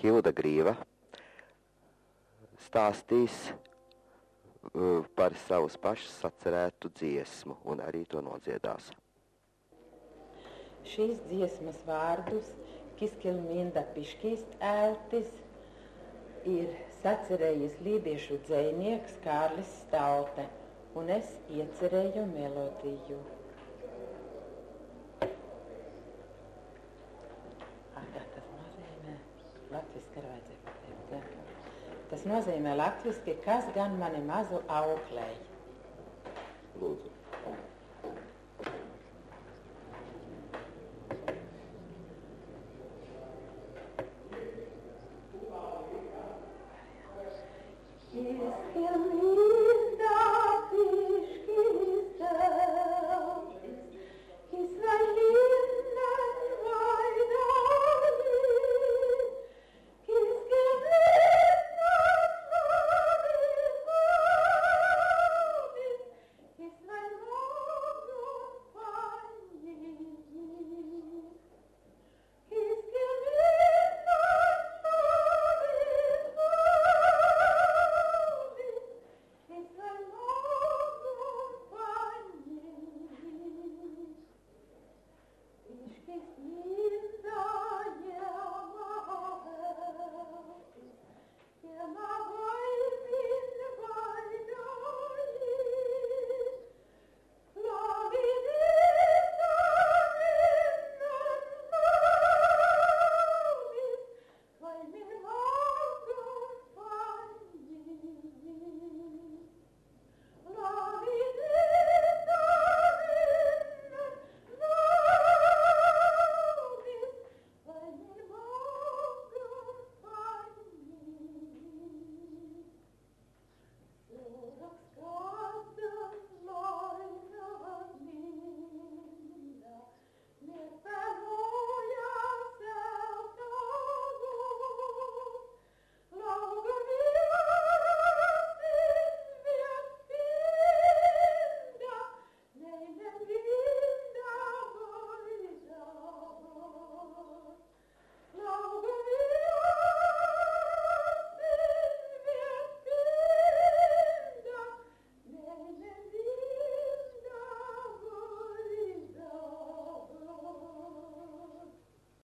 Hilda Grīva stāstīs par savas pašas sacerētu dziesmu un arī to nodziedās. Šīs dziesmas vārdus Kiskilminda Piškīst ēltis ir sacerējis lībiešu dzejnieks Kārlis Stalte, un es iecerēju melodiju. Tas nozīmē latviski ar vajadzēja pateikt. Tas nozīmē latviski, kas gan mani mazu auklēja. Lūdzu.